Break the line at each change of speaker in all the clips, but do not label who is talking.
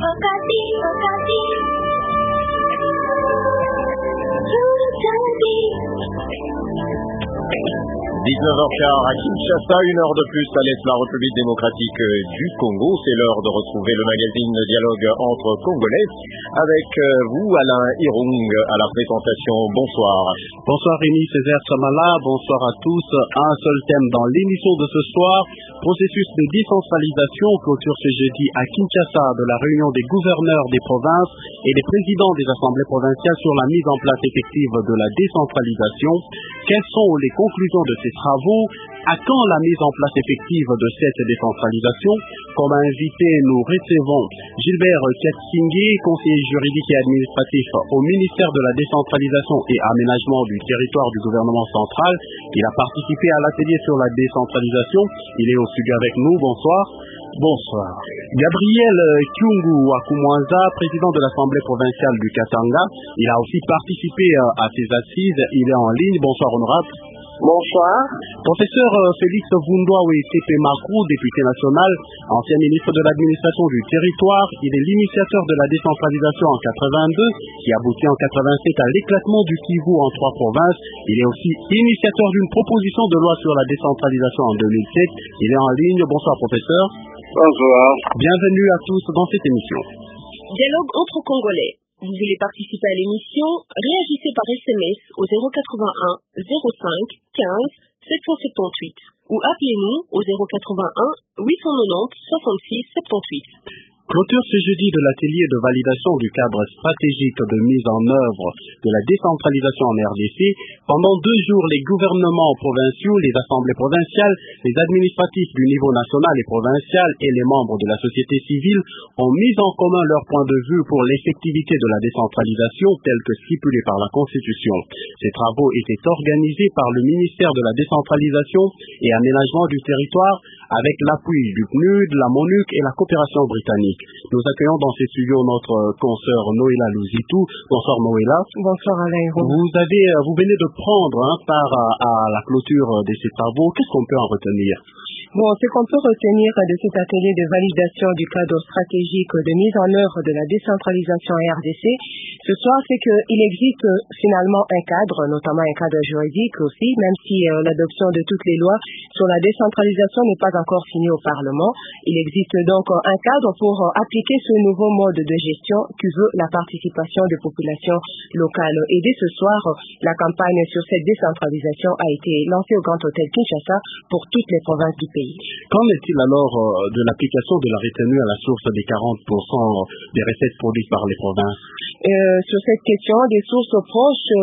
19h15 à Kinshasa, une heure de plus à l'Est, la République démocratique du Congo. C'est l'heure de retrouver le magazine de dialogue entre Congolais avec vous, Alain Irung, à la présentation. Bonsoir.
Bonsoir Rémi Césaire Samala, bonsoir à tous. Un seul thème dans l'émission de ce soir, processus de décentralisation, clôture ce jeudi à Kinshasa de la réunion des gouverneurs des provinces et des présidents des assemblées provinciales sur la mise en place effective de la décentralisation. Quelles sont les conclusions de ces travaux? À quand la mise en place effective de cette décentralisation? Comme invité, nous recevons Gilbert Kiatsingé, conseiller juridique et administratif au ministère de la décentralisation et aménagement du territoire du gouvernement central. Il a participé à l'atelier sur la décentralisation. Il est au studio avec nous. Bonsoir.
Bonsoir.
Gabriel Kyungu Akumwanza, président de l'Assemblée provinciale du Katanga. Il a aussi participé à ces assises. Il est en ligne. Bonsoir, honorable.
Bonsoir.
Professeur Félix Vundoawe Tepe Makrou, député national, ancien ministre de l'administration du territoire. Il est l'initiateur de la décentralisation en 82, qui aboutit en 85 à l'éclatement du Kivu en 3 provinces. Il est aussi initiateur d'une proposition de loi sur la décentralisation en 2007. Il est en ligne. Bonsoir, professeur.
Bonsoir.
Bienvenue à tous dans cette émission.
Dialogue entre Congolais. Vous voulez participer à l'émission? Réagissez par SMS au 081 05 15 778 ou appelez-nous au 081 890 66 78.
Clôture ce jeudi de l'atelier de validation du cadre stratégique de mise en œuvre de la décentralisation en RDC. Pendant 2 jours, les gouvernements provinciaux, les assemblées provinciales, les administratifs du niveau national et provincial et les membres de la société civile ont mis en commun leur point de vue pour l'effectivité de la décentralisation telle que stipulée par la Constitution. Ces travaux étaient organisés par le ministère de la décentralisation et aménagement du territoire avec l'appui du PNUD, la MONUC et la coopération britannique. Nous accueillons dans ces studios notre consoeur Noéla Luzitou. Bonsoir Noéla.
Bonsoir Alain.
Vous venez de prendre part à la clôture de ces travaux. Qu'est-ce qu'on peut en retenir?
Bon, ce qu'on peut retenir de cet atelier de validation du cadre stratégique de mise en œuvre de la décentralisation à RDC, ce soir, c'est qu'il existe finalement un cadre, notamment un cadre juridique aussi, même si l'adoption de toutes les lois sur la décentralisation n'est pas encore signée au Parlement. Il existe donc un cadre pour appliquer ce nouveau mode de gestion qui veut la participation des populations locales. Et dès ce soir, la campagne sur cette décentralisation a été lancée au Grand Hôtel Kinshasa pour toutes les provinces du pays.
Qu'en est-il alors de l'application de la retenue à la source des 40% des recettes produites par les provinces?
Sur cette question, des sources proches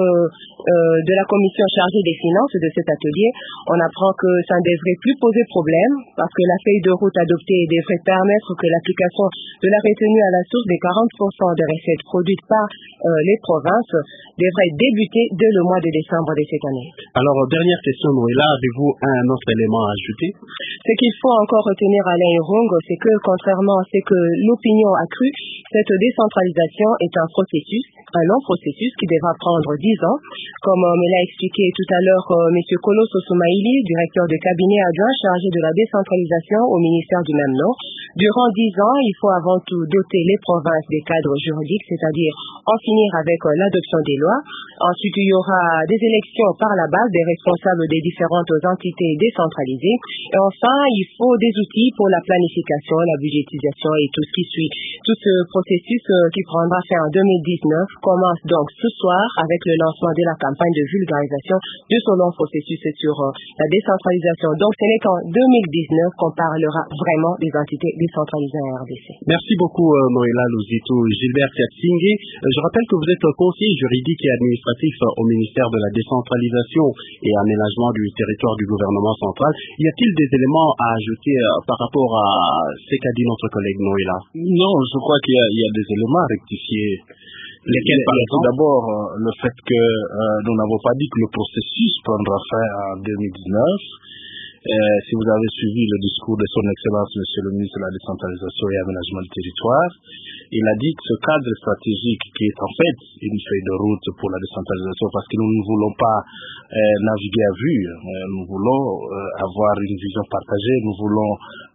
de la commission chargée des finances de cet atelier, on apprend que ça ne devrait plus poser problème parce que la feuille de route adoptée devrait permettre que l'application de la retenue à la source des 40% des recettes produites par les provinces devrait débuter dès le mois de décembre de cette année.
Alors, dernière question, Noéla, avez-vous un autre élément à ajouter?
Ce qu'il faut encore retenir Alain Irung, c'est que contrairement à ce que l'opinion a cru, cette décentralisation est un long processus qui devra prendre 10 ans. Comme me l'a expliqué tout à l'heure M. Koloso Soumaïli, directeur de cabinet adjoint chargé de la décentralisation au ministère du même nom, durant 10 ans, il faut avant tout doter les provinces des cadres juridiques, c'est-à-dire en finir avec l'adoption des lois. Ensuite, il y aura des élections par la base des responsables des différentes entités décentralisées. Et enfin, il faut des outils pour la planification, la budgétisation et tout ce qui suit. Tout ce processus qui prendra fin en 2019 commence donc ce soir avec le lancement de la campagne de vulgarisation de ce long processus sur la décentralisation. Donc, ce n'est qu'en 2019 qu'on parlera vraiment des entités décentralisées à RDC.
Merci beaucoup, Noéla Luzitou. Gilbert Kiatsingé, je rappelle que vous êtes conseiller juridique et administratif au ministère de la décentralisation et aménagement du territoire du gouvernement central. Y a-t-il des éléments à ajouter par rapport à ce qu'a dit notre collègue Noéla?
Non, je crois qu'il y a des éléments à rectifier.
Lesquels, par exemple?
Tout d'abord, le fait que nous n'avons pas dit que le processus prendra fin en 2019. Si vous avez suivi le discours de son Excellence, Monsieur le ministre de la Décentralisation et Aménagement du Territoire, il a dit que ce cadre stratégique qui est en fait une feuille de route pour la décentralisation, parce que nous ne voulons pas naviguer à vue, nous voulons avoir une vision partagée, nous voulons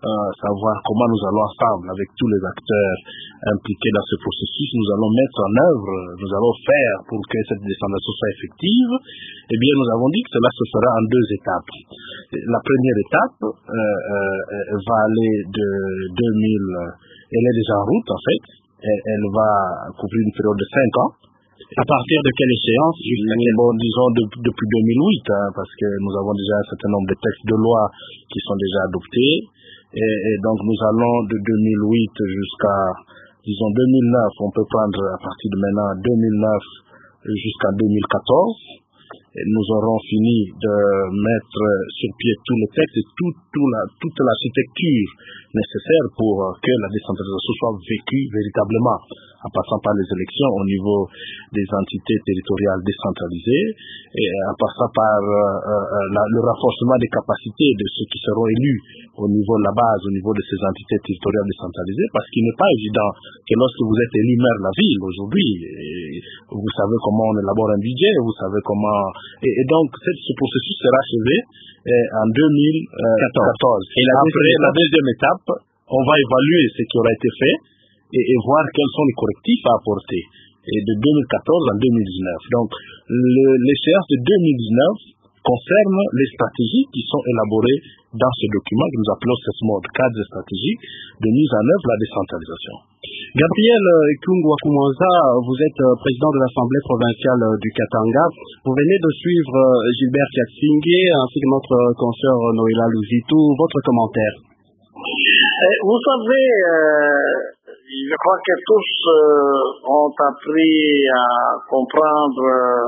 savoir comment nous allons ensemble, avec tous les acteurs impliqués dans ce processus, nous allons mettre en œuvre, nous allons faire pour que cette décentralisation soit effective. Eh bien, nous avons dit que cela se fera en 2 étapes. La première étape va aller de 2000, elle est déjà en route en fait, elle va couvrir une période de 5 ans.
À partir de quelle échéance?
Disons depuis 2008, parce que nous avons déjà un certain nombre de textes de loi qui sont déjà adoptés. Et donc nous allons de 2008 jusqu'à, disons, 2009. On peut prendre à partir de maintenant 2009 jusqu'à 2014. Et nous aurons fini de mettre sur pied tous les textes et toute l'architecture nécessaire pour que la décentralisation soit vécue véritablement, en passant par les élections au niveau des entités territoriales décentralisées et en passant par le renforcement des capacités de ceux qui seront élus au niveau de la base, au niveau de ces entités territoriales décentralisées, parce qu'il n'est pas évident que lorsque vous êtes élu maire de la ville aujourd'hui, vous savez comment on élabore un budget, vous savez comment... Et donc, ce processus sera achevé en 2014. Et après la deuxième étape, on va évaluer ce qui aura été fait et voir quels sont les correctifs à apporter. Et de 2014 à 2019. Donc, l'échéance de 2019 concerne les stratégies qui sont élaborées dans ce document que nous appelons CESMOD, cadre stratégique de mise en œuvre de la décentralisation.
Gabriel Kyungwa Kumanza, vous êtes président de l'Assemblée provinciale du Katanga. Vous venez de suivre Gilbert Kiatsingé ainsi que notre consoeur Noéla Luzitou. Votre commentaire?
Vous savez, je crois que tous ont appris à comprendre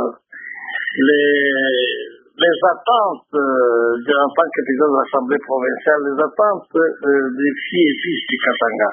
les attentes en tant que président de l'Assemblée provinciale, les attentes des filles et fils du Katanga.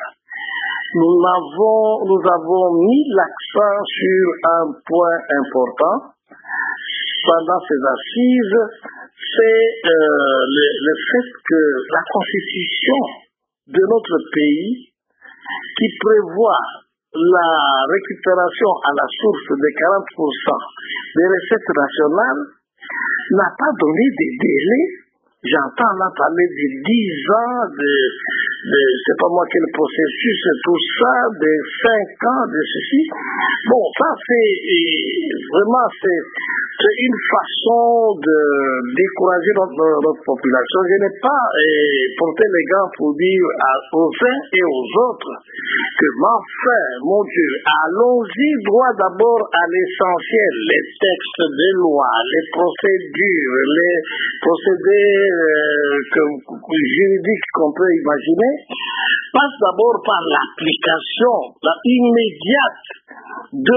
Nous avons mis l'accent sur un point important pendant ces assises, c'est le fait que la constitution de notre pays, qui prévoit la récupération à la source de 40% des recettes nationales, n'a pas donné des délais. J'entends là parler de 10 ans, c'est pas moi quel processus, tout ça, de 5 ans, de ceci. Bon, ça c'est vraiment c'est une façon de décourager notre population. Je n'ai pas porté les gants pour dire aux uns et aux autres que, enfin, mon Dieu, allons-y droit d'abord à l'essentiel, les textes de loi, les procédures, les procédés juridiques qu'on peut imaginer, passe d'abord par l'application immédiate de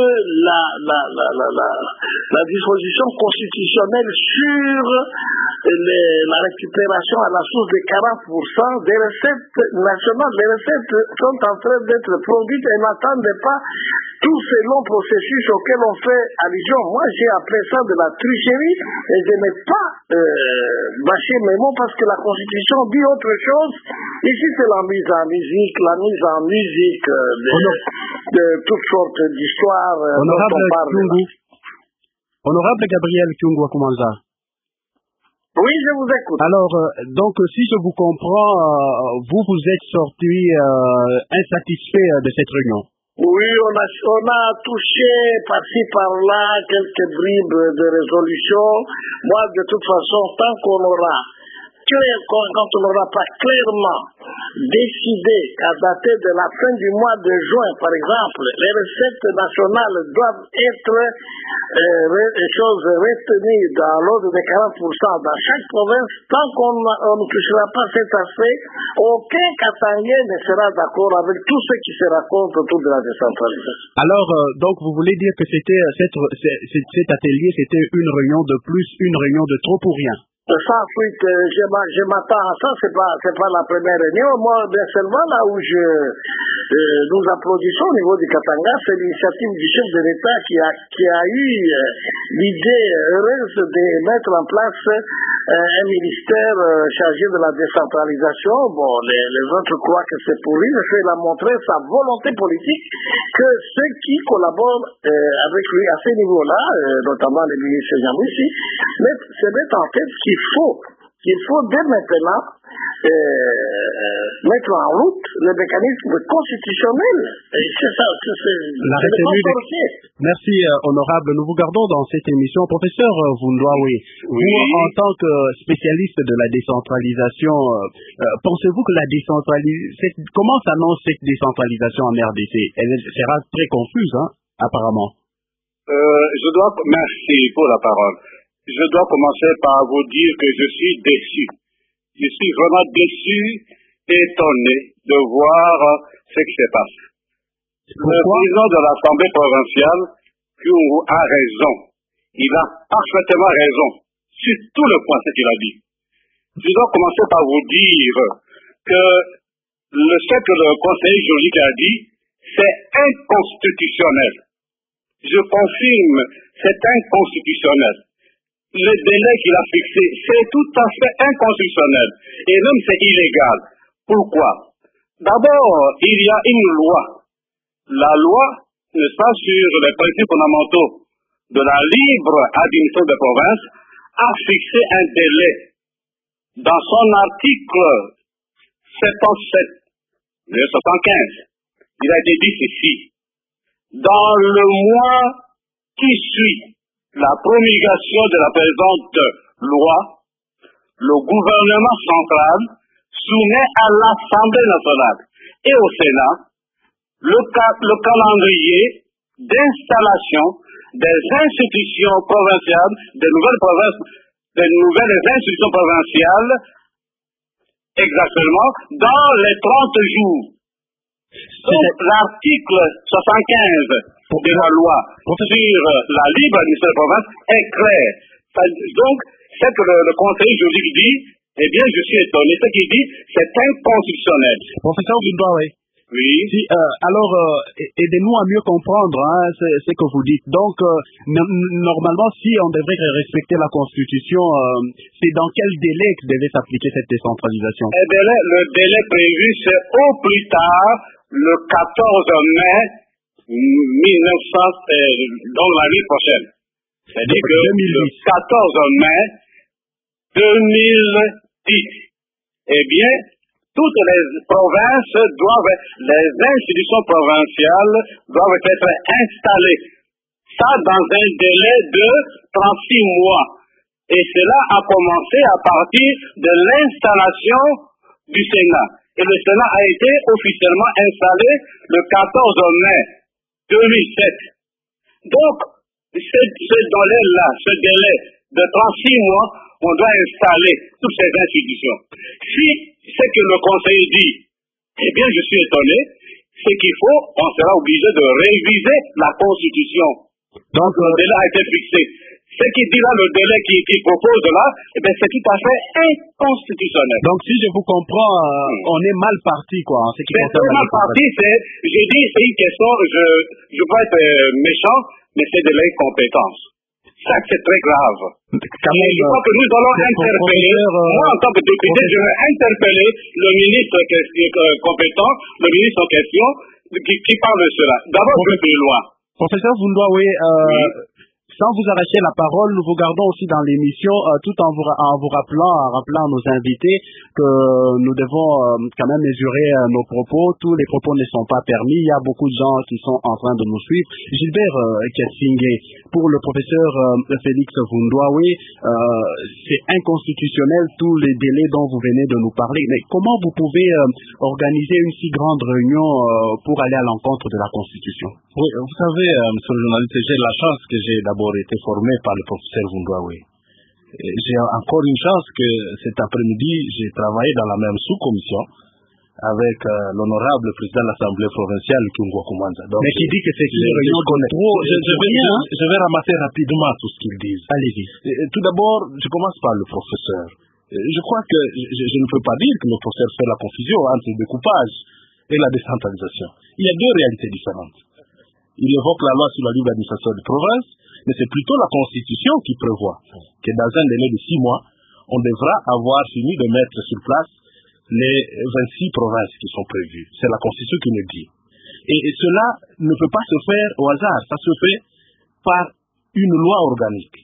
la disposition constitutionnelle sur la récupération à la source de 40% des recettes nationales. Les recettes sont en train d'être produites et n'attendent pas tous ces longs processus auxquels on fait allusion. Moi, j'ai appelé ça de la tricherie et je n'ai pas bâché mes mots parce que la Constitution dit autre chose. Ici, c'est la mise en musique de toutes sortes d'histoires.
Honorable Gabriel Kyungwa Kumanza.
Oui, je vous écoute.
Alors, donc, si je vous comprends, vous êtes sorti insatisfait de cette réunion.
Oui, on a touché par-ci par-là quelques bribes de résolution. Moi, de toute façon, tant qu'on aura quand on n'aura pas clairement décidé qu'à dater de la fin du mois de juin, par exemple, les recettes nationales doivent être retenues dans l'ordre de 40% dans chaque province, tant qu'on ne touchera pas cet aspect, aucun Katangais ne sera d'accord avec tout ce qui se raconte autour de la décentralisation.
Alors, donc, vous voulez dire que cet atelier, c'était une réunion de plus, une réunion de trop pour rien?
Sans suite, je m'attends à ça, c'est pas la première réunion. Moi, bien seulement là où nous applaudissons au niveau du Katanga, c'est l'initiative du chef de l'État qui a eu l'idée heureuse de mettre en place un ministère chargé de la décentralisation. Bon, les autres croient que c'est pourri, mais il a montré sa volonté politique que ceux qui collaborent avec lui à ce niveau-là, notamment les ministres Jean-Michel, se mettent en tête qu'il faut dès maintenant mettre en route le mécanisme constitutionnel. Et c'est ça,
Merci, honorable. Nous vous gardons dans cette émission. Professeur Vundoawe, vous, en tant que spécialiste de la décentralisation, pensez-vous que la décentralisation, comment s'annonce cette décentralisation en RDC? Elle sera très confuse, hein, apparemment.
Merci pour la parole. Je dois commencer par vous dire que je suis déçu. Je suis vraiment déçu, étonné de voir ce qui se passe. Le président de l'Assemblée provinciale, Kyungu, a raison. Il a parfaitement raison sur tout le point ce qu'il a dit. Je dois commencer par vous dire que ce que le conseiller juridique a dit, c'est inconstitutionnel. Je confirme, c'est inconstitutionnel. Le délai qu'il a fixé, c'est tout à fait inconstitutionnel. Et même c'est illégal. Pourquoi? D'abord, il y a une loi. La loi, n'est-ce pas, sur les principes fondamentaux de la libre administration des provinces, a fixé un délai. Dans son article 77 de 75, il a été dit ceci. Dans le mois qui suit la promulgation de la présente loi, le gouvernement central soumet à l'Assemblée nationale et au Sénat le calendrier d'installation des institutions provinciales, des nouvelles institutions provinciales, exactement, dans les 30 jours. Donc, l'article 75 de la loi sur la libre administration des provinces est clair. Donc, ce que le conseil juridique dit, eh bien, je suis étonné. Ce qu'il dit, c'est inconstitutionnel.
Professeur Vundoawe.
Oui.
Si, alors, aidez-nous à mieux comprendre ce que vous dites. Donc, normalement, si on devrait respecter la Constitution, c'est dans quel délai que devait s'appliquer cette décentralisation?
Le délai prévu, c'est au plus tard le 14 mai 1900, donc l'année prochaine. C'est-à-dire que le 14 mai 2010, eh bien, toutes les provinces les institutions provinciales doivent être installées. Ça dans un délai de 36 mois. Et cela a commencé à partir de l'installation du Sénat. Et le Sénat a été officiellement installé le 14 mai 2007. Donc, ce délai de 36 mois, on doit installer toutes ces institutions. Si ce que le conseil dit, eh bien, je suis étonné, c'est qu'il faut, on sera obligé de réviser la Constitution. Donc, le délai a été fixé. Ce qui dit là, le délai qui propose là, eh bien, c'est tout à fait inconstitutionnel.
Donc, si je vous comprends, on est mal parti, quoi.
C'est mal parti, je dis, c'est une question, je peux être méchant, mais c'est de l'incompétence. Ça, c'est très grave. Je crois que nous allons interpeller, moi en tant que député, je vais interpeller le ministre compétent, le ministre en question, qui parle de cela. D'abord, plus loin.
Professeur Vundoawe, sans vous arracher la parole, nous vous gardons aussi dans l'émission, tout en vous rappelant à nos invités que nous devons quand même mesurer nos propos. Tous les propos ne sont pas permis. Il y a beaucoup de gens qui sont en train de nous suivre. Gilbert Kessingé, pour le professeur Félix Vundoawe, c'est inconstitutionnel tous les délais dont vous venez de nous parler. Mais comment vous pouvez organiser une si grande réunion pour aller à l'encontre de la Constitution?
Oui, vous savez, monsieur le journaliste, j'ai la chance que j'ai d'abord été formé par le professeur Vundoawe. J'ai encore une chance que cet après-midi, j'ai travaillé dans la même sous-commission avec l'honorable président de l'Assemblée provinciale, Kyungu Akumanza.
Mais qui dit que c'est une réunion de trop...
Je vais ramasser rapidement tout ce qu'ils disent.
Allez-y.
Tout d'abord, je commence par le professeur. Je crois que je ne peux pas dire que le professeur fait la confusion entre le découpage et la décentralisation. Il y a deux réalités différentes. Il évoque la loi sur la libre administration des provinces, mais c'est plutôt la Constitution qui prévoit que dans un délai de 6 mois, on devra avoir fini de mettre sur place les 26 provinces qui sont prévues. C'est la Constitution qui le dit. Et cela ne peut pas se faire au hasard. Ça se fait par une loi organique.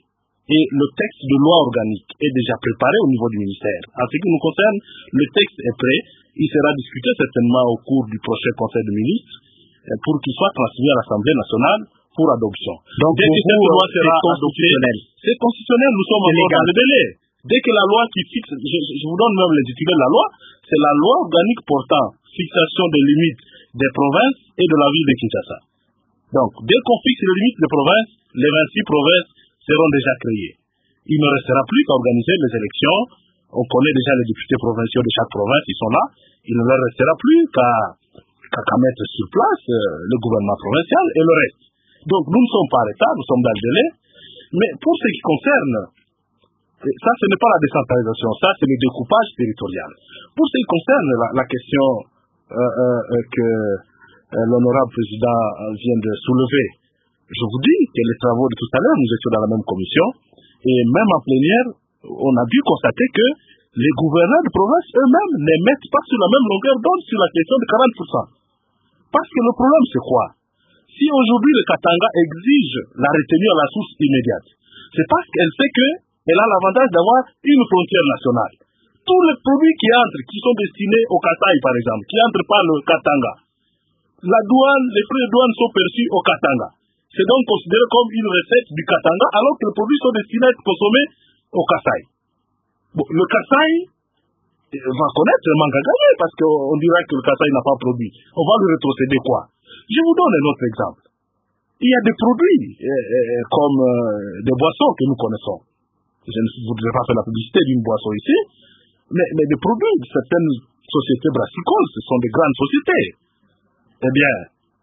et le texte de loi organique est déjà préparé au niveau du ministère. En ce qui nous concerne, le texte est prêt. Il sera discuté certainement au cours du prochain Conseil de ministres pour qu'il soit transmis à l'Assemblée nationale pour adoption.
Donc,
dès que cette loi sera
constitutionnel.
C'est constitutionnel, nous sommes encore dans le délai. Dès que la loi qui fixe, je vous donne même l'intitulé de la loi, c'est la loi organique portant fixation des limites des provinces et de la ville de Kinshasa. Donc, dès qu'on fixe les limites des provinces, les 26 provinces seront déjà créées. Il ne restera plus qu'à organiser les élections. On connaît déjà les députés provinciaux de chaque province, ils sont là. Il ne leur restera plus qu'à mettre sur place le gouvernement provincial et le reste. Donc, nous ne sommes pas en retard, nous sommes dans le délai. Mais pour ce qui concerne, ça ce n'est pas la décentralisation, ça c'est le découpage territorial. Pour ce qui concerne la question que l'honorable président vient de soulever, je vous dis que les travaux de tout à l'heure, nous étions dans la même commission, et même en plénière, on a dû constater que les gouverneurs de province eux-mêmes ne mettent pas sur la même longueur d'onde sur la question de 40%. Parce que le problème c'est quoi? Si aujourd'hui le Katanga exige la retenue à la source immédiate, c'est parce qu'elle sait qu'elle a l'avantage d'avoir une frontière nationale. Tous les produits qui entrent, qui sont destinés au Kasai par exemple, qui entrent par le Katanga, la douane, les frais de douane sont perçus au Katanga. C'est donc considéré comme une recette du Katanga, alors que les produits sont destinés à être consommés au Kasai. Bon, le Kasai va connaître le manque à gagner, parce qu'on dira que le Kasai n'a pas produit. On va lui rétrocéder quoi? Je vous donne un autre exemple. Il y a des produits comme des boissons que nous connaissons. Je ne voudrais pas faire la publicité d'une boisson ici, mais des produits de certaines sociétés brassicoles, ce sont des grandes sociétés. Eh bien,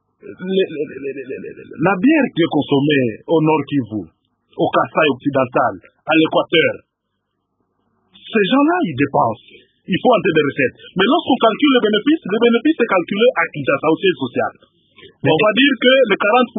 la bière qui est consommée au Nord Kivu, au Kasai occidental, à l'Équateur, ces gens-là, ils dépensent. Il faut entrer des recettes. Mais lorsqu'on calcule le bénéfice est calculé à Kinshasa, au siège social. On va dire que le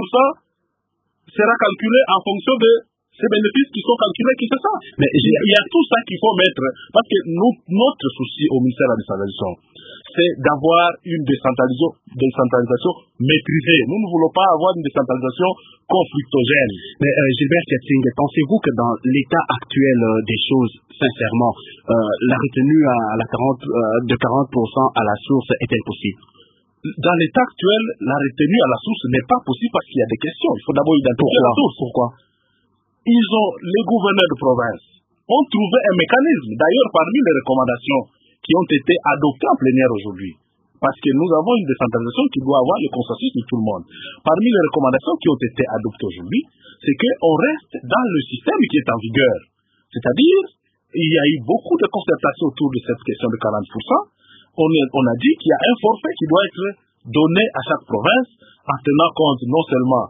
40% sera calculé en fonction de ces bénéfices qui sont calculés qui c'est ça. Mais il y a tout ça qu'il faut mettre, parce que notre souci au ministère de la décentralisation, c'est d'avoir une décentralisation maîtrisée. Nous ne voulons pas avoir une décentralisation conflictogène.
Mais Gilbert Kiatsing, pensez-vous que dans l'état actuel des choses, sincèrement, la retenue de 40% à la source est impossible?
Dans l'état actuel, la retenue à la source n'est pas possible parce qu'il y a des questions. Il faut d'abord identifier la source. Pourquoi? Les gouverneurs de province ont trouvé un mécanisme. D'ailleurs, parmi les recommandations qui ont été adoptées en plénière aujourd'hui, parce que nous avons une décentralisation qui doit avoir le consensus de tout le monde. Parmi les recommandations qui ont été adoptées aujourd'hui, c'est qu'on reste dans le système qui est en vigueur. C'est-à-dire, il y a eu beaucoup de concertations autour de cette question de 40%. On a dit qu'il y a un forfait qui doit être donné à chaque province en tenant compte non seulement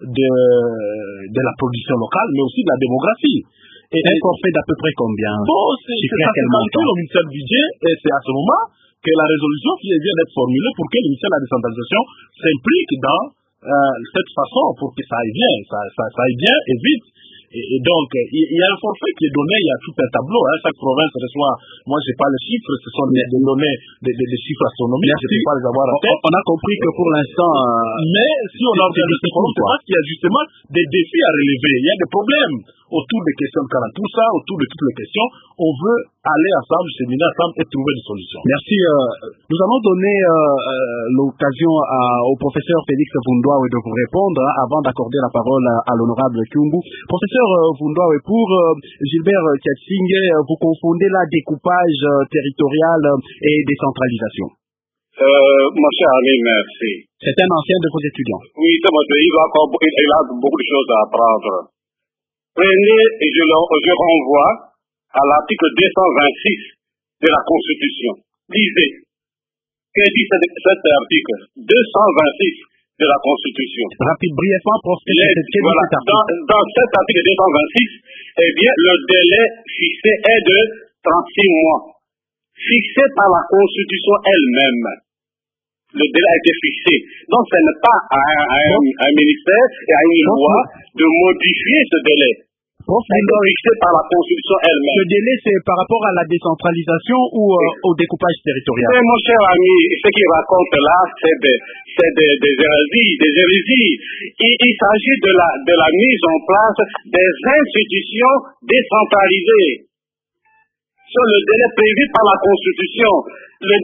de la production locale, mais aussi de la démographie.
Et un forfait d'à peu près combien?
Bon, c'est ça qui calcule au ministère du budget, et c'est à ce moment que la résolution qui vient d'être formulée pour que le ministère de la décentralisation s'implique dans cette façon pour que ça aille bien, ça aille bien et vite. Et donc, il y a un forfait qui est donné, il y a tout un tableau, hein, chaque province reçoit, moi je n'ai pas les chiffres, ce sont des données, des chiffres astronomiques, je ne peux pas les avoir en tête.
On a compris que pour l'instant,
mais si on organise ce forum, c'est parce qu'il y a justement des défis à relever, il y a des problèmes autour des questions de 40, tout ça, autour de toutes les questions, on veut aller ensemble, cheminer ensemble et trouver des solutions.
Merci. Nous allons donner l'occasion au professeur Félix Vundwawe de vous répondre avant d'accorder la parole à l'honorable Kyungu. Professeur Vundwawe, pour Gilbert Kiatsing, vous confondez la découpage territorial et décentralisation.
Mon cher ami, merci.
C'est un ancien de vos étudiants.
Oui, il a beaucoup de choses à apprendre. Prenez, et je renvoie à l'article 226 de la Constitution. Lisez. Que dit cet article 226 de la Constitution?
Brièvement, professeur.
Dans cet article 226, eh bien, le délai fixé est de 36 mois. Fixé par la Constitution elle-même. Le délai a été fixé. Donc, ce n'est pas à un ministère et à une loi de modifier ce délai.
fixé par la Constitution elle-même.
Ce délai, c'est par rapport à la décentralisation ou au découpage territorial?
Mais mon cher ami, ce qu'il raconte là, c'est des hérésies. Il s'agit de la mise en place des institutions décentralisées. Sur le délai prévu par la Constitution, le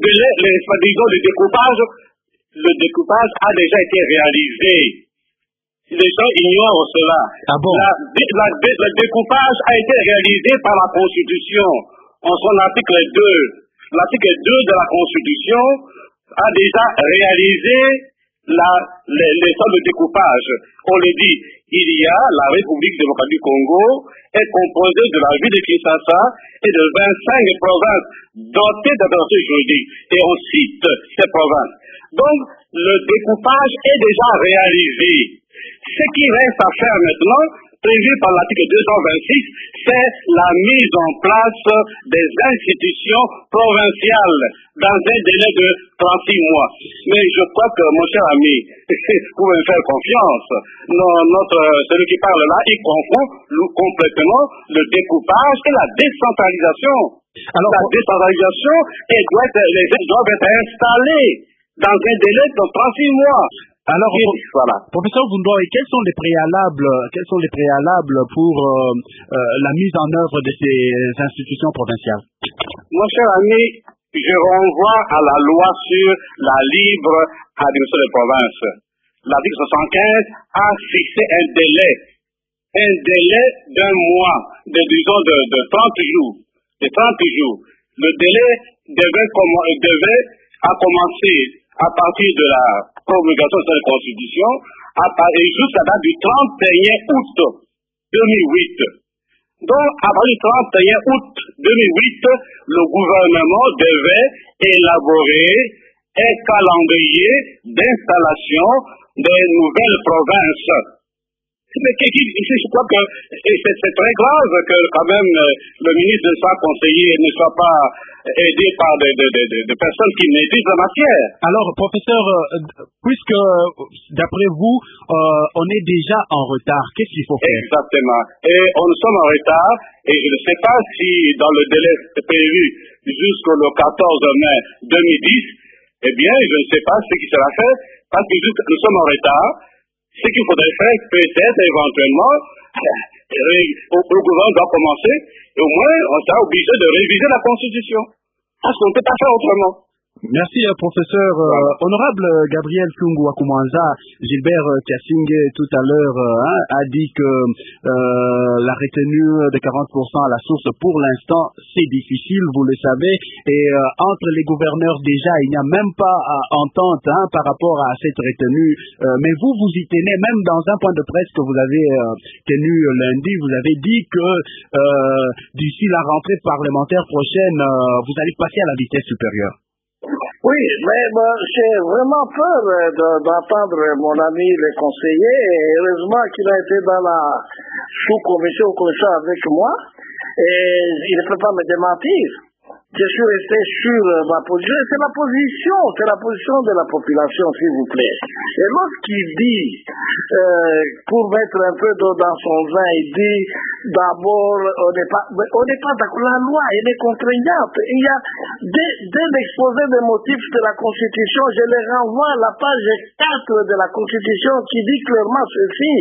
découpage a déjà été réalisé. Les gens ignorent cela.
Ah bon?
Le découpage a été réalisé par la Constitution en son article 2. L'article 2 de la Constitution a déjà réalisé les sortes de découpage. On le dit, il y a la République démocratique du Congo est composée de la ville de Kinshasa et de 25 provinces dotées d'autorité juridique. Et on cite ces provinces. Donc, le découpage est déjà réalisé. Ce qui reste à faire maintenant, prévu par l'article 226, c'est la mise en place des institutions provinciales dans un délai de 36 mois. Mais je crois que, mon cher ami, vous pouvez me faire confiance. Celui qui parle là, il confond complètement le découpage et la décentralisation. Alors, la décentralisation, les gens doivent être installés dans un délai de 36 mois.
Alors,
voilà.
Professeur Vundoy, quels sont les préalables pour la mise en œuvre de ces institutions provinciales?
Mon cher ami, je renvoie à la loi sur la libre administration des provinces. L'article 75 a fixé un délai d'un mois, de 30 jours. Le délai devait commencer à partir de la promulgation de la Constitution jusqu'à la date du 31 août 2008. Donc, à partir du 31 août 2008, le gouvernement devait élaborer un calendrier d'installation des nouvelles provinces. Mais je crois que c'est très grave que quand même le ministre soit conseillé et ne soit pas aidé par des personnes qui maîtrisent la matière.
Alors, professeur, puisque d'après vous, on est déjà en retard, qu'est-ce qu'il faut faire?
Exactement. Et nous sommes en retard et je ne sais pas si dans le délai prévu jusqu'au 14 mai 2010, eh bien, je ne sais pas ce qui sera fait parce que nous sommes en retard. Ce qu'il faudrait faire, peut-être, éventuellement, le gouvernement doit commencer, et au moins, on sera obligé de réviser la Constitution. Parce qu'on ne peut pas faire autrement.
Merci, professeur. Honorable Gabriel Kyungu Akumanza, Gilbert Kassingé tout à l'heure a dit que la retenue de 40% à la source pour l'instant c'est difficile, vous le savez, et entre les gouverneurs déjà il n'y a même pas entente par rapport à cette retenue, mais vous y tenez, même dans un point de presse que vous avez tenu lundi, vous avez dit que d'ici la rentrée parlementaire prochaine, vous allez passer à la vitesse supérieure.
Oui, mais j'ai vraiment peur d'entendre mon ami le conseiller, et heureusement qu'il a été dans la sous-commission avec moi, et il ne peut pas me démentir. Je suis resté sur ma position, c'est la position de la population, s'il vous plaît. Et lorsqu'il dit, pour mettre un peu d'eau dans son vin, il dit, d'abord, on n'est pas d'accord, la loi, elle est contraignante. Il y a, dès l'exposé des motifs de la Constitution, je les renvoie à la page 4 de la Constitution qui dit clairement ceci.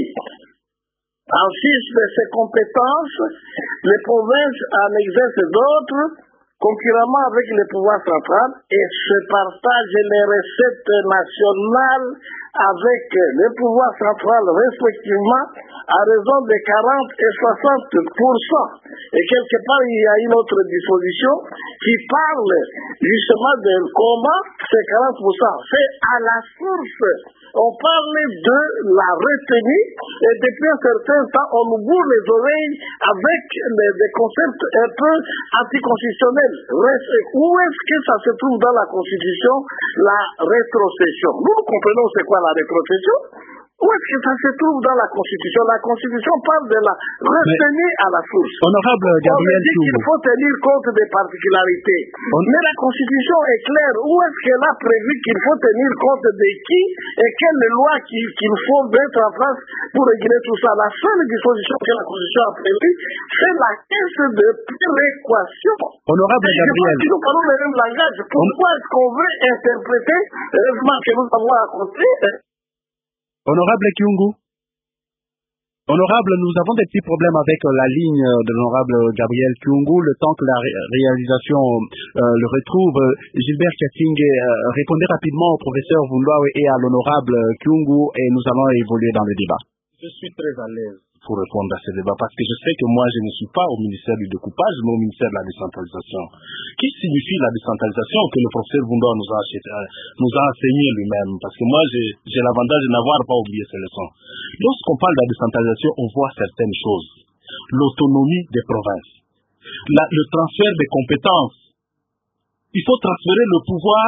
En 6 de ses compétences, les provinces en exercent d'autres, concurremment avec le pouvoir central, et se partagent les recettes nationales avec le pouvoir central respectivement à raison de 40 et 60%. Et quelque part, il y a une autre disposition qui parle justement de comment ces 40%. C'est à la source. On parle de la retenue et depuis un certain temps, on nous bourre les oreilles avec des concepts un peu anticonstitutionnels. Où est-ce que ça se trouve dans la Constitution, la rétrocession? Nous comprenons c'est quoi la rétrocession. Où est-ce que ça se trouve dans la Constitution? La Constitution parle de la retenue à la source.
Honorable Gabriel
On dit qu'il faut tenir compte des particularités. Mais la Constitution est claire. Où est-ce qu'elle a prévu qu'il faut tenir compte de qui et quelle loi qu'il faut mettre en place pour réguler tout ça? La seule disposition que la Constitution a prévue, c'est la caisse de péréquation.
Honorable Gabriel.
Si nous parlons le même langage, pourquoi est-ce qu'on veut interpréter que nous avons raconté?
Honorable Kyungu. Honorable, nous avons des petits problèmes avec la ligne de l'honorable Gabriel Kyungu. Le temps que la réalisation le retrouve, Gilbert Katinge, répondez rapidement au professeur Vundwawe et à l'honorable Kyungu et nous allons évoluer dans le débat.
Je suis très à l'aise pour répondre à ce débat parce que je sais que moi je ne suis pas au ministère du découpage mais au ministère de la décentralisation. Qui signifie la décentralisation que le professeur Vundwawe nous a enseigné lui-même, parce que moi j'ai l'avantage de n'avoir pas oublié ces leçons. Lorsqu'on parle de la décentralisation, on voit certaines choses. L'autonomie des provinces, le transfert des compétences. Il faut transférer le pouvoir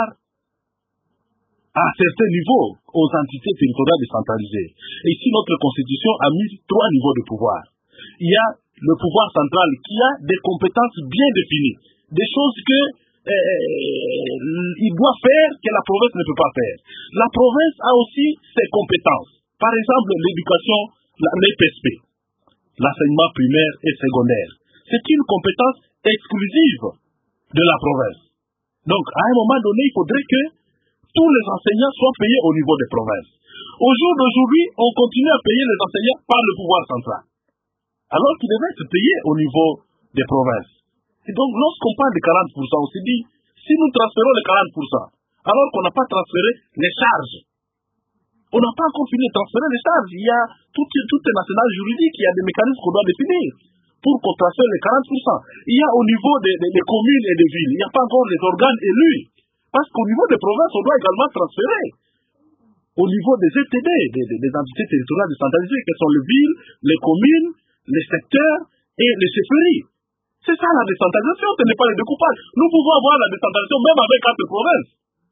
à certains niveaux aux entités territoriales décentralisées. Et ici, notre Constitution a mis 3 niveaux de pouvoir. Il y a le pouvoir central qui a des compétences bien définies, des choses que il doit faire que la province ne peut pas faire. La province a aussi ses compétences. Par exemple, l'éducation, l'EPSP, l'enseignement primaire et secondaire. C'est une compétence exclusive de la province. Donc, à un moment donné, il faudrait que tous les enseignants soient payés au niveau des provinces. Au jour d'aujourd'hui, on continue à payer les enseignants par le pouvoir central, alors qu'ils devaient être payés au niveau des provinces. Et donc, lorsqu'on parle de 40%, on se dit, si nous transférons les 40%, alors qu'on n'a pas transféré les charges, on n'a pas encore fini de transférer les charges. Il y a tout un arsenal juridique, il y a des mécanismes qu'on doit définir pour qu'on transfère les 40%. Il y a au niveau des communes et des villes, il n'y a pas encore les organes élus. Parce qu'au niveau des provinces, on doit également transférer. Au niveau des ETD, des entités territoriales décentralisées, que sont les villes, les communes, les secteurs et les chefferies. C'est ça la décentralisation, ce n'est pas le découpage. Nous pouvons avoir la décentralisation même avec 4 provinces.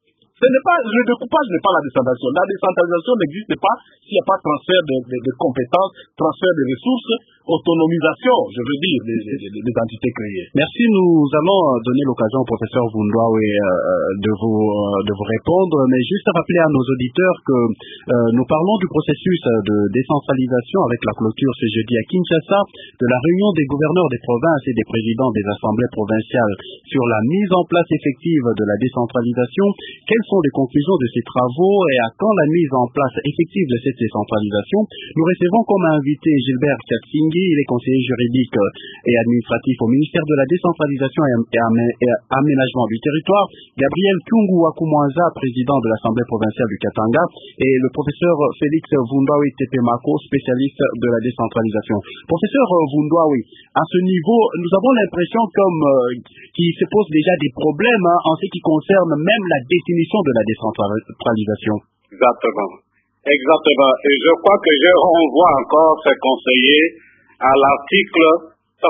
Le découpage n'est pas la décentralisation. La décentralisation n'existe pas s'il n'y a pas transfert de compétences, transfert de ressources, autonomisation, je veux dire, des entités créées.
Merci. Nous allons donner l'occasion au professeur Vundwawe de vous répondre, mais juste rappeler à nos auditeurs que nous parlons du processus de décentralisation avec la clôture ce jeudi à Kinshasa de la réunion des gouverneurs des provinces et des présidents des assemblées provinciales sur la mise en place effective de la décentralisation. Quelles sont les conclusions de ces travaux et à quand la mise en place effective de cette décentralisation? Nous recevons comme invité Gilbert Katinge, il est conseiller juridique et administratif au ministère de la décentralisation et aménagement du territoire, Gabriel Kyungu Akumwanza, président de l'Assemblée provinciale du Katanga, et le professeur Félix Vundwawe Tepemako, spécialiste de la décentralisation. Professeur Vundwawe, à ce niveau, nous avons l'impression qu'il se pose déjà des problèmes en ce qui concerne même la définition de la décentralisation.
Exactement. Et je crois que je renvoie encore ces conseillers à l'article 34,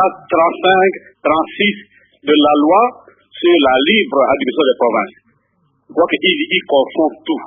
35, 36 de la loi sur la libre administration des provinces. Je crois qu'il confond tout.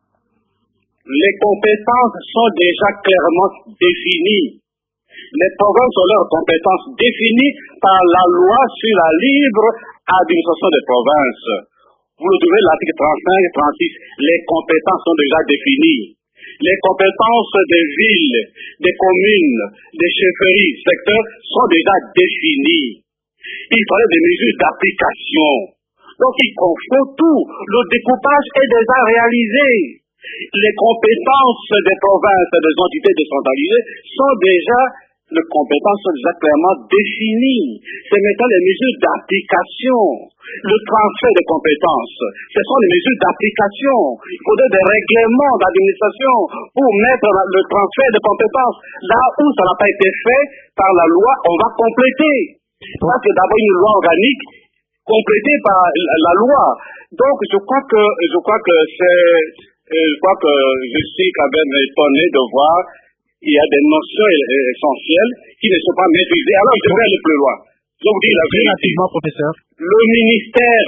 Les compétences sont déjà clairement définies. Les provinces ont leurs compétences définies par la loi sur la libre administration des provinces. Vous le trouvez l'article 35 et 36. Les compétences sont déjà définies. Les compétences des villes, des communes, des chefferies, secteurs sont déjà définies. Il fallait des mesures d'application. Donc il confond tout. Le découpage est déjà réalisé. Les compétences des provinces et des entités décentralisées sont déjà clairement définies. C'est maintenant les mesures d'application. Le transfert de compétences, ce sont les mesures d'application. Il faudrait des règlements d'administration pour mettre le transfert de compétences. Là où ça n'a pas été fait par la loi, on va compléter. Parce que d'abord une loi organique complétée par la loi. Donc je crois que je suis quand même étonné de voir qu'il y a des notions essentielles qui ne sont pas maîtrisées. Alors je vais aller plus loin. Je vous dis la vérité.
Professeur.
Le ministère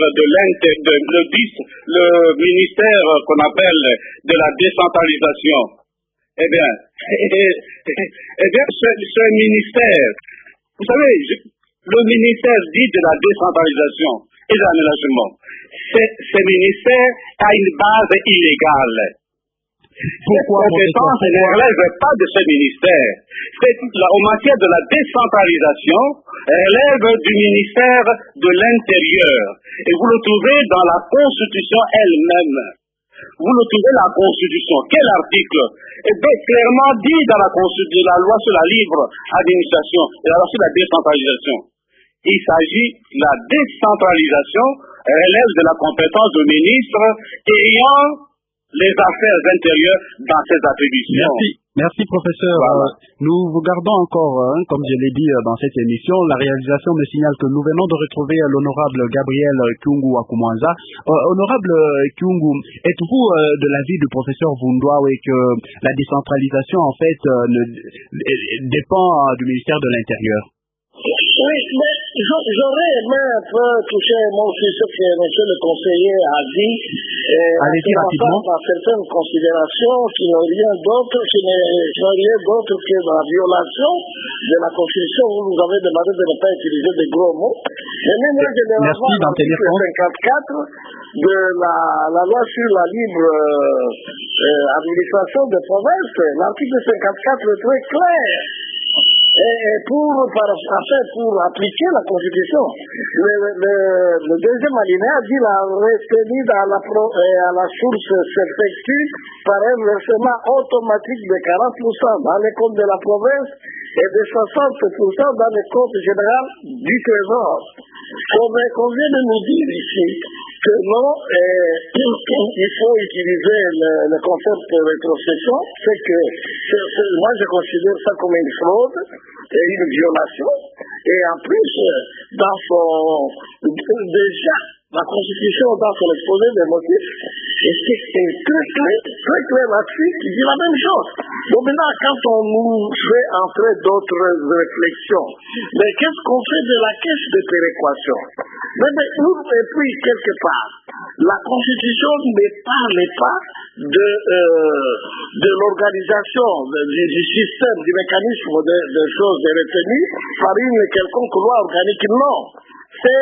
le ministère qu'on appelle de la décentralisation Eh bien, ce ministère, vous savez, le ministère dit de la décentralisation et de l'aménagement, ce ministère a une base illégale. Les compétences ne relèvent pas de ce ministère. En matière de la décentralisation, relève du ministère de l'Intérieur. Et vous le trouvez dans la Constitution elle-même. Vous le trouvez dans la Constitution. Quel article? Et bien, clairement dit dans la Constitution, la loi sur la libre administration et la loi sur la décentralisation. Il s'agit de la décentralisation, relève de la compétence du ministre ayant les affaires intérieures dans ses attributions.
Merci professeur. Voilà. Nous vous gardons encore, comme je l'ai dit dans cette émission, la réalisation me signale que nous venons de retrouver l'honorable Gabriel Kyungu Akumwanza. Honorable Kyungu, êtes-vous de l'avis du professeur Vundwawe que la décentralisation en fait dépend du ministère de l'Intérieur?
Oui, mais j'aurais aimé un peu toucher mon fils ce que monsieur le conseiller a dit.
Allez-y rapidement.
Dans certaines considérations qui n'ont rien d'autre que la violation de la Constitution où vous avez demandé de ne pas utiliser de gros mots. Et même moi, généralement, l'article 54 de la loi sur la libre administration des provinces, l'article 54 est très clair. Et pour appliquer la Constitution, le deuxième alinéa dit la retenue à la source s'effectue par un versement automatique de 40% dans les comptes de la province et de 60% dans les comptes généraux du Trésor. Qu'on vient de nous dire ici que non, il faut utiliser le concept de rétrocession, c'est que moi je considère ça comme une fraude et une violation. Et en plus, déjà, la Constitution, dans son exposé des motifs, est très clair là-dessus, qui dit la même chose. Donc maintenant, quand on nous fait entrer d'autres réflexions, mais qu'est-ce qu'on fait de la caisse de péréquation? Et puis, quelque part, la Constitution ne parle pas de l'organisation, du système, du mécanisme de choses de retenues par une quelconque loi organique. Non, c'est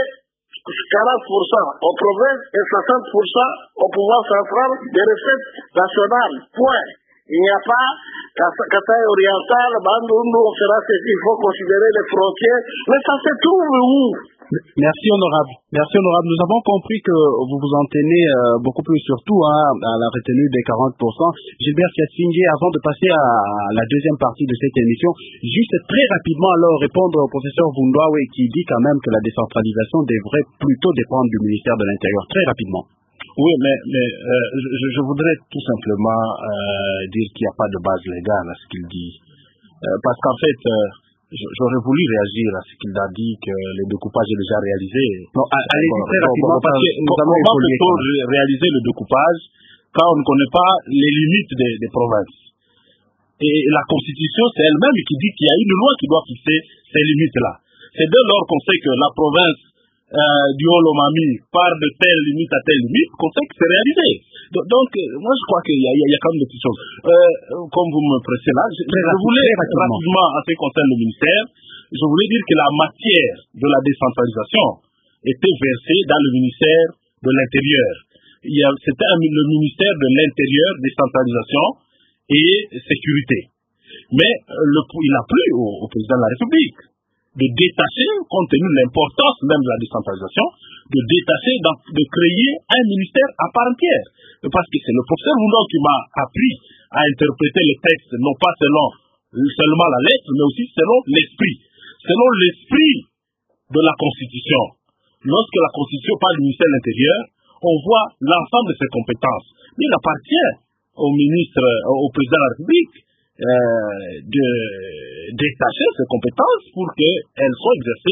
40% aux provinces et 60% au pouvoir central des recettes nationales. Point. Il n'y a pas Kasaï oriental, Bandundu, on fera ceci, il faut considérer les frontières. Mais ça se trouve où?
Merci honorable. Nous avons compris que vous vous en tenez beaucoup plus surtout à la retenue des 40%. Gilbert Siatsingé, avant de passer à la deuxième partie de cette émission, juste très rapidement alors répondre au professeur Vundwawe qui dit quand même que la décentralisation devrait plutôt dépendre du ministère de l'Intérieur. Très rapidement.
Oui, mais je voudrais tout simplement dire qu'il n'y a pas de base légale à ce qu'il dit. Parce qu'en fait, j'aurais voulu réagir à ce qu'il a dit, que le découpage est déjà réalisé.
Non, allez-y très rapidement, parce que
comment peut-on réaliser le découpage quand on ne connaît pas les limites des provinces? Et la Constitution, c'est elle-même qui dit qu'il y a une loi qui doit fixer ces limites-là. C'est dès lors qu'on sait que la province du Haut-Lomami part de telle limite à telle limite qu'on sait que c'est réalisé. Donc, moi je crois qu'il y a quand même des petites choses. Comme vous me pressez là, je voulais rapidement, en ce qui concerne le ministère, je voulais dire que la matière de la décentralisation était versée dans le ministère de l'Intérieur. C'était le ministère de l'Intérieur, décentralisation et sécurité. Mais il a plu au président de la République de détacher, compte tenu de l'importance même de la décentralisation, de détacher, de créer un ministère à part entière. Parce que c'est le professeur Vundwawe qui m'a appris à interpréter le texte, non pas seulement la lettre, mais aussi selon l'esprit. Selon l'esprit de la Constitution. Lorsque la Constitution parle du ministère de l'Intérieur, on voit l'ensemble de ses compétences. Mais il appartient au président de la République, de détacher ses compétences pour qu'elles soient exercées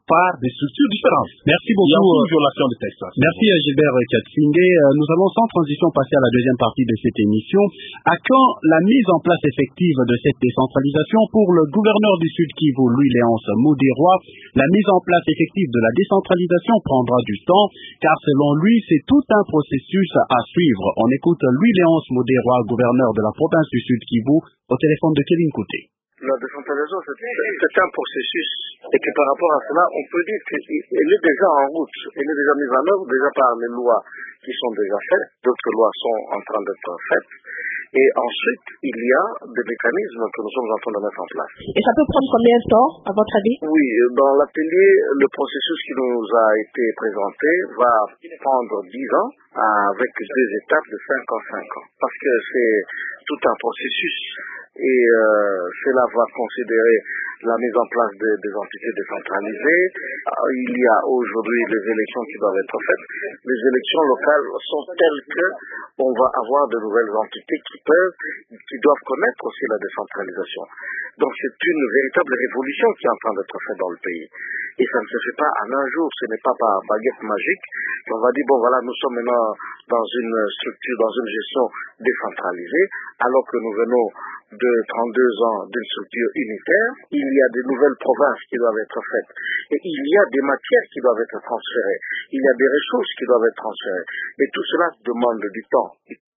par des structures différentes.
Merci
Il y a
beaucoup.
une violation de texte.
Merci Gilbert Katsingé. Nous allons sans transition passer à la deuxième partie de cette émission. À quand la mise en place effective de cette décentralisation pour le gouverneur du Sud Kivu, Louis-Léonce Muderwa? La mise en place effective de la décentralisation prendra du temps, car selon lui, c'est tout un processus à suivre. On écoute Louis-Léonce Muderwa, gouverneur de la province du Sud Kivu, au téléphone de Kevin Couté.
La décentralisation, c'est un processus et que par rapport à cela, on peut dire qu'elle est déjà en route, elle est déjà mise en œuvre déjà par les lois qui sont déjà faites, d'autres lois sont en train d'être faites. Et ensuite, il y a des mécanismes que nous sommes en train de mettre en place.
Et ça peut prendre combien de temps, à votre avis?
Oui, dans l'atelier, le processus qui nous a été présenté va prendre 10 ans avec 2 étapes de 5 ans, 5 ans. Parce que c'est tout un processus et cela va considérer la mise en place des entités décentralisées. Il y a aujourd'hui les élections qui doivent être faites. Les élections locales sont telles que on va avoir de nouvelles entités qui doivent connaître aussi la décentralisation. Donc c'est une véritable révolution qui est en train d'être faite dans le pays. Et ça ne se fait pas en un jour, ce n'est pas par baguette magique. On va dire, bon voilà, nous sommes maintenant dans une structure, dans une gestion décentralisée, alors que nous venons de 32 ans d'une structure unitaire. Il y a de nouvelles provinces qui doivent être faites. Et il y a des matières qui doivent être transférées. Il y a des ressources qui doivent être transférées. Et tout cela demande du temps.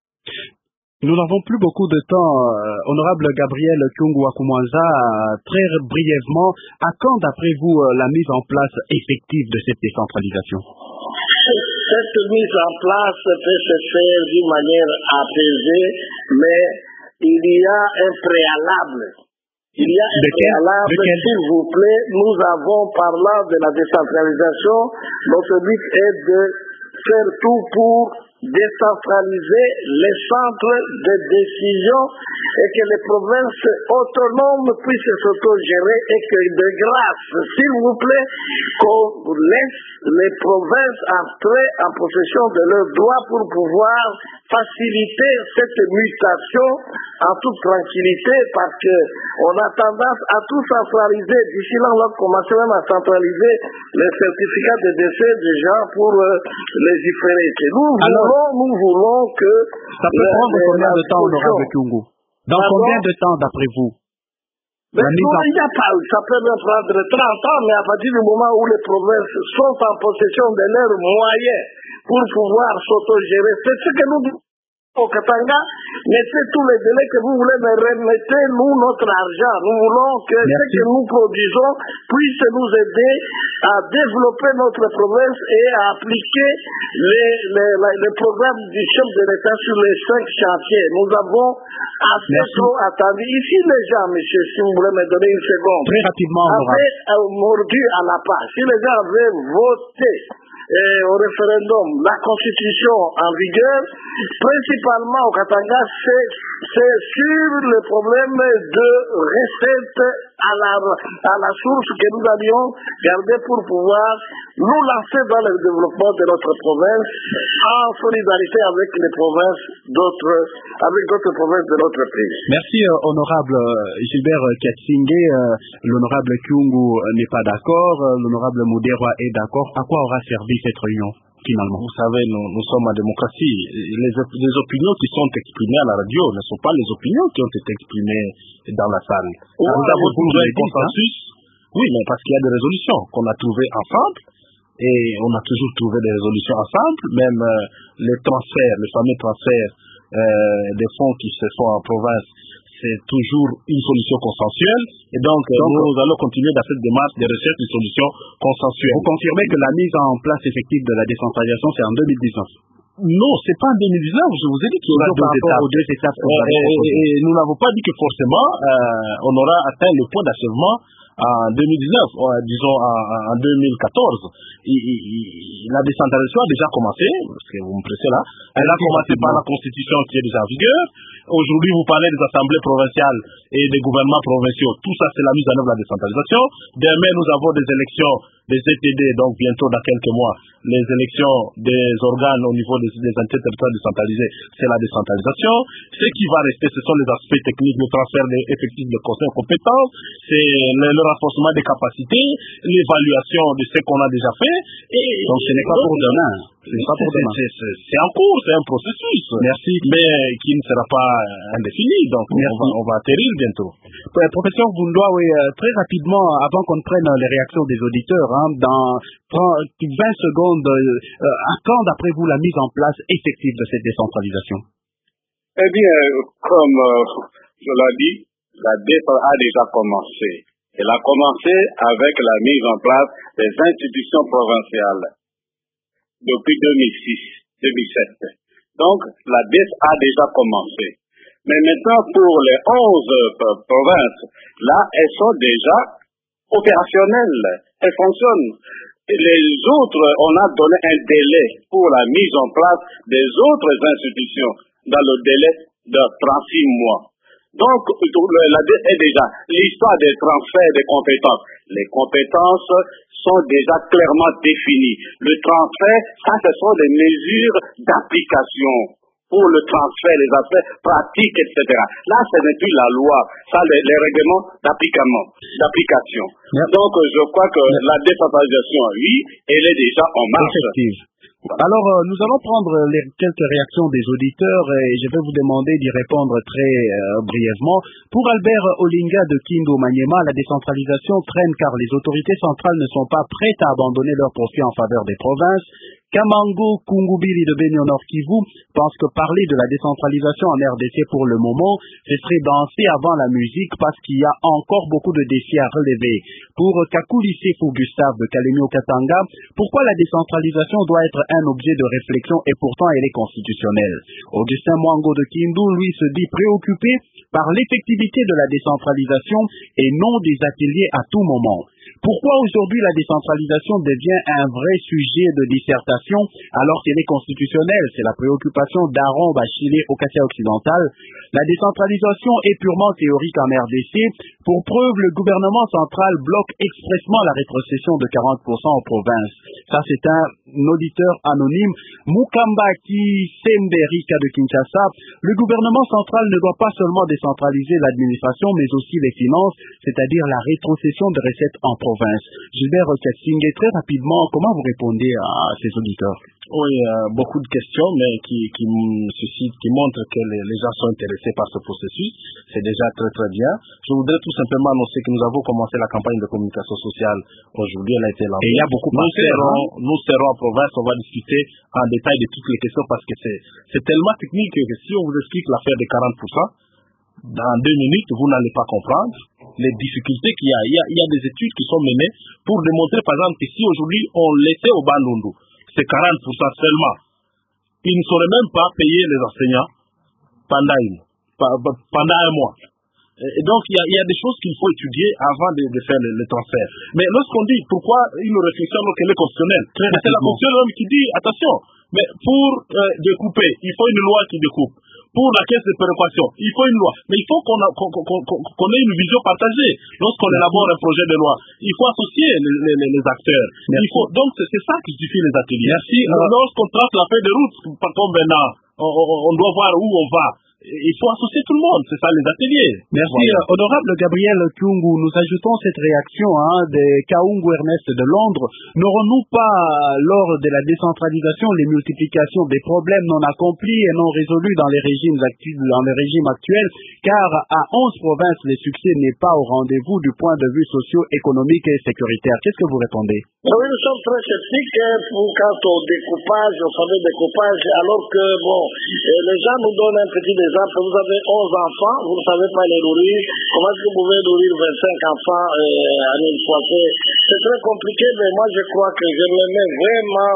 Nous n'avons plus beaucoup de temps. Honorable Gabriel Kyungu-Wakumwanza, très brièvement, à quand, d'après vous, la mise en place effective de cette décentralisation?
Cette mise en place peut se faire d'une manière apaisée, mais il y a un préalable. Il y a un préalable, s'il vous plaît. Nous avons, parlant de la décentralisation, notre but est de faire tout pour décentraliser les centres de décision et que les provinces autonomes puissent s'autogérer et que de grâce, s'il vous plaît, qu'on laisse les provinces entrer en possession de leurs droits pour pouvoir faciliter cette mutation en toute tranquillité, parce que on a tendance à tout centraliser. D'ici là, on va commencer même à centraliser les certificats de décès des gens pour les différer. Nous voulons que...
Ça peut prendre combien de temps, honorable Kyungu? Dans combien de temps, d'après vous?
Ça peut même prendre 30 ans, mais à partir du moment où les provinces sont en possession de leurs moyens pour pouvoir s'autogérer, c'est ce que nous disons au Katanga, laissez tous les délais que vous voulez, mais remettez-nous notre argent. Nous voulons que ce que nous produisons puisse nous aider à développer notre province et à appliquer les programmes du chef de l'État sur les 5 chantiers. Nous avons assez trop attendu. Ici, les gens, monsieur, si vous voulez me donner une seconde,
très rapidement,
avaient mordu à la part. Si les gens avaient voté au référendum la constitution en vigueur, principalement au Katanga, c'est sur le problème de recettes à la source que nous allions garder pour pouvoir nous lancer dans le développement de notre province en solidarité avec les provinces avec d'autres provinces de notre pays.
Merci, honorable Gilbert Katsingé. L'honorable Kyungu n'est pas d'accord, l'honorable Muderwa est d'accord. À quoi aura servi cette réunion finalement?
Vous savez, nous sommes en démocratie. Les opinions qui sont exprimées à la radio ne sont pas les opinions qui ont été exprimées dans la salle. Nous avons trouvé un consensus. Oui, mais parce qu'il y a des résolutions qu'on a trouvées ensemble, et on a toujours trouvé des résolutions ensemble, même les transferts, les fameux transferts des fonds qui se font en province, c'est toujours une solution consensuelle, et donc nous allons continuer dans cette démarche de recherche d'une solution consensuelle.
Vous confirmez que la mise en place effective de la décentralisation, c'est en 2019?
Non, c'est pas en 2019, je vous ai dit qu'il y aura
deux étapes.
Et nous n'avons pas dit que forcément on aura atteint le point d'achèvement en 2019, disons en 2014. La décentralisation a déjà commencé, parce que vous me pressez là, elle a commencé par la constitution qui est déjà en vigueur. Aujourd'hui, vous parlez des assemblées provinciales et des gouvernements provinciaux. Tout ça, c'est la mise en œuvre de la décentralisation. Demain, nous avons des élections des ETD, donc bientôt dans quelques mois, les élections des organes au niveau des entités territoriales décentralisées, c'est la décentralisation. Ce qui va rester, ce sont les aspects techniques, le transfert effectif de conseils aux compétences, c'est le renforcement des capacités, l'évaluation de ce qu'on a déjà fait. Et
donc ce n'est pas pour demain.
C'est en cours, c'est un processus.
Merci.
Mais qui ne sera pas indéfini, donc on va atterrir bientôt.
Professeur Boundoua, oui, très rapidement, avant qu'on prenne les réactions des auditeurs, dans 20 secondes, à quand, d'après vous, la mise en place effective de cette décentralisation?
Eh bien, comme je l'ai dit, la décentralisation a déjà commencé. Elle a commencé avec la mise en place des institutions provinciales depuis 2006-2007. Donc, la DES a déjà commencé. Mais maintenant, pour les 11 provinces, là, elles sont déjà opérationnelles. Elles fonctionnent. Et les autres, on a donné un délai pour la mise en place des autres institutions dans le délai de 36 mois. Donc, la DES est déjà l'histoire des transferts des compétences. Les compétences sont déjà clairement définies. Le transfert, ça, ce sont des mesures d'application pour le transfert, les aspects pratiques, etc. Là, ce n'est plus la loi, ça, les règlements d'application. Yep. Donc, je crois que la décentralisation, oui, elle est déjà en marche.
Alors, nous allons prendre quelques réactions des auditeurs et je vais vous demander d'y répondre très brièvement. Pour Albert Olinga de Kindu Maniema, la décentralisation traîne car les autorités centrales ne sont pas prêtes à abandonner leurs profits en faveur des provinces. Kamango Kungubili de Benio Nord Kivu pense que parler de la décentralisation en RDC pour le moment, ce serait danser avant la musique parce qu'il y a encore beaucoup de défis à relever. Pour Kakuli Sefou Gustave de Kalemio Katanga, pourquoi la décentralisation doit être un objet de réflexion et pourtant elle est constitutionnelle? Augustin Mwango de Kindu, lui, se dit préoccupé par l'effectivité de la décentralisation et non des ateliers à tout moment. Pourquoi aujourd'hui la décentralisation devient un vrai sujet de dissertation alors qu'elle est constitutionnelle? C'est la préoccupation d'Aaron Bachilé au Kassia occidental. La décentralisation est purement théorique en RDC. Pour preuve, le gouvernement central bloque expressement la rétrocession de 40% aux provinces. Ça, c'est un auditeur anonyme. Mukamba Kisemberika de Kinshasa. Le gouvernement central ne doit pas seulement décentraliser l'administration, mais aussi les finances, c'est-à-dire la rétrocession de recettes en province. Gilbert Kassingé, très rapidement, comment vous répondez à ces auditeurs?
Oui, beaucoup de questions, mais qui montrent que les gens sont intéressés par ce processus. C'est déjà très très bien. Je voudrais tout simplement annoncer que nous avons commencé la campagne de communication sociale aujourd'hui. Elle a été lancée.
Et il y a beaucoup
nous serons en province, on va discuter en détail de toutes les questions parce que c'est tellement technique que si on vous explique l'affaire des 40%, dans 2 minutes, vous n'allez pas comprendre les difficultés qu'il y a. Il y a des études qui sont menées pour démontrer, par exemple, que si aujourd'hui on laissait au Bandundu, c'est 40% seulement, ils ne sauraient même pas payer les enseignants pendant un mois. Et donc, il y a des choses qu'il faut étudier avant de faire le transfert. Mais lorsqu'on dit pourquoi une réflexion qu'elle est constitutionnelle, c'est la constitution qui dit, attention, mais pour découper, il faut une loi qui découpe. Pour la caisse de péréquation, il faut une loi. Mais il faut qu'on ait une vision partagée. Lorsqu'on élabore un projet de loi, il faut associer les acteurs. Donc, c'est ça qui justifie les ateliers.
Merci.
Lorsqu'on trace la feuille de route, comme maintenant, on doit voir où on va. Il faut associer tout le monde, c'est ça les ateliers.
Merci. Voilà. Honorable Gabriel Kyungu, nous ajoutons cette réaction de Kaungu Ernest de Londres. N'aurons-nous pas, lors de la décentralisation, les multiplications des problèmes non accomplis et non résolus dans les régimes actuels, car à 11 provinces, le succès n'est pas au rendez-vous du point de vue socio-économique et sécuritaire. Qu'est-ce que vous répondez?
Oui, nous sommes très sceptiques quant au découpage, au fameux découpage, alors que, les gens nous donnent un petit exemple. Vous avez 11 enfants, vous ne savez pas les nourrir. Comment est-ce que vous pouvez nourrir 25 enfants à une fois? C'est très compliqué, mais moi je crois que je me mets vraiment,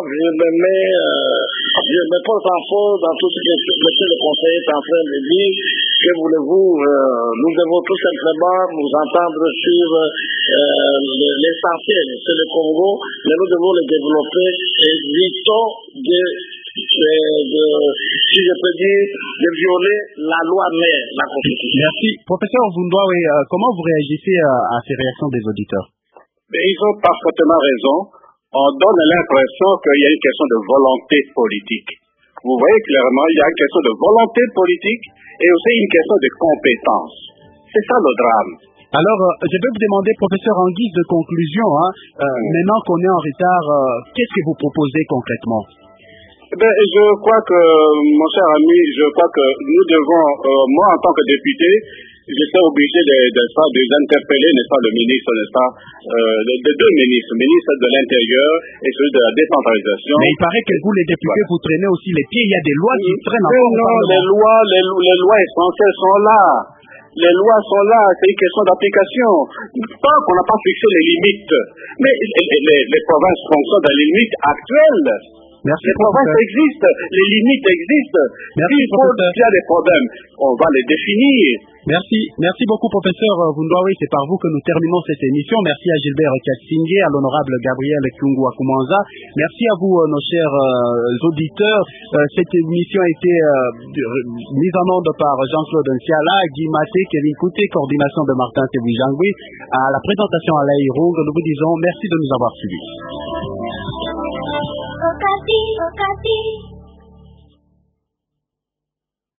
je me pose en faux dans tout ce que monsieur le conseiller est en train de dire. Que voulez-vous, nous devons tout simplement nous entendre sur l'essentiel, c'est le Congo, mais nous devons le développer et évitons si je peux dire, de violer la loi mère, la Constitution.
Merci. Professeur Vundoua, comment vous réagissez à ces réactions des auditeurs?
Mais ils ont parfaitement raison. On donne l'impression qu'il y a une question de volonté politique. Vous voyez clairement, il y a une question de volonté politique et aussi une question de compétence. C'est ça le drame.
Alors, je vais vous demander, professeur, en guise de conclusion, maintenant qu'on est en retard, qu'est-ce que vous proposez concrètement?
Je crois que, mon cher ami, nous devons, moi en tant que député, je suis obligé d'interpeller, n'est-ce pas, le ministre, n'est-ce pas, de deux ministres, le ministre de l'Intérieur et celui de la décentralisation.
Mais il paraît que vous, les députés, vous traînez aussi les pieds. Il y a des lois qui traînent encore.
Non, les lois essentielles sont là. Les lois sont là, c'est une question d'application. Tant qu'on n'a pas fixé les limites. Mais les provinces fonctionnent dans les limites actuelles.
Merci,
les provinces existent, les limites existent. S'il y a des problèmes, on va les définir.
Merci beaucoup, professeur Vundoawi. C'est par vous que nous terminons cette émission. Merci à Gilbert Katsingé, à l'honorable Gabriel Kyungu Akumanza. Merci à vous, nos chers auditeurs. Cette émission a été mise en onde par Jean-Claude Nsiala, Guy Maté, Kevin Kouté, coordination de Martin Tebujangui. À la présentation à l'Aïroug, nous vous disons merci de nous avoir suivis.